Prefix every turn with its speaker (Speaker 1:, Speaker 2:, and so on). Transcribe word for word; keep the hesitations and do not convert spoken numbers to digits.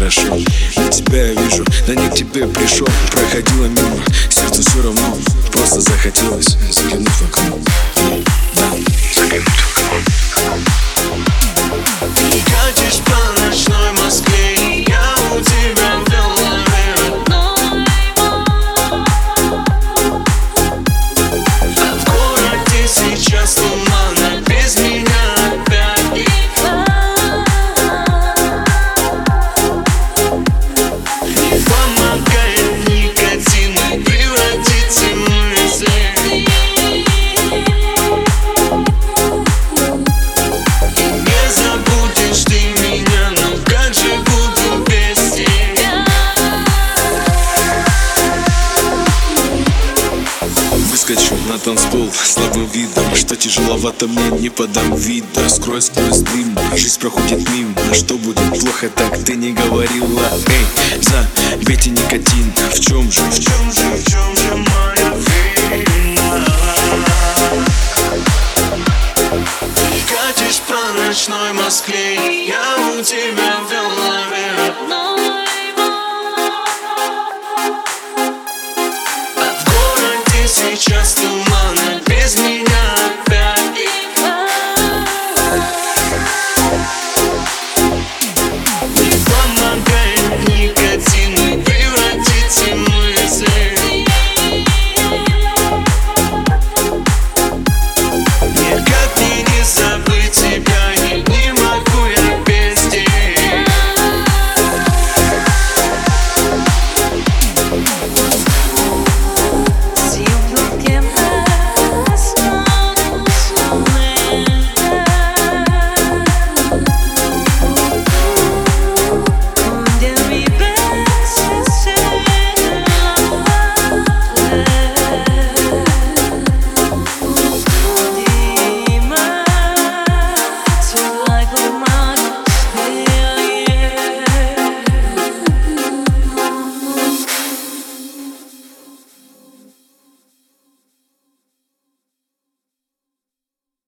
Speaker 1: хорошо. Я тебя вижу, да не к тебе пришел. Проходила мимо, сердцу все равно. Просто захотелось заглянуть в окно. Да, заглянуть в окно.
Speaker 2: Ты катишь по ночной Москве, я у тебя в голове родной. А в городе сейчас туман, а без меня опять никто. Не помогает никотин превратить темную свет.
Speaker 1: Выскочу на танцпол слабым видом, что тяжеловато мне, не подам вида. Скрой сквозь дым, жизнь проходит мимо. Что будет плохо, так ты не говорила. Эй, забейте никотин. В чем же, в чем же, в чем же моя вина?
Speaker 2: Ты катишь по ночной Москве,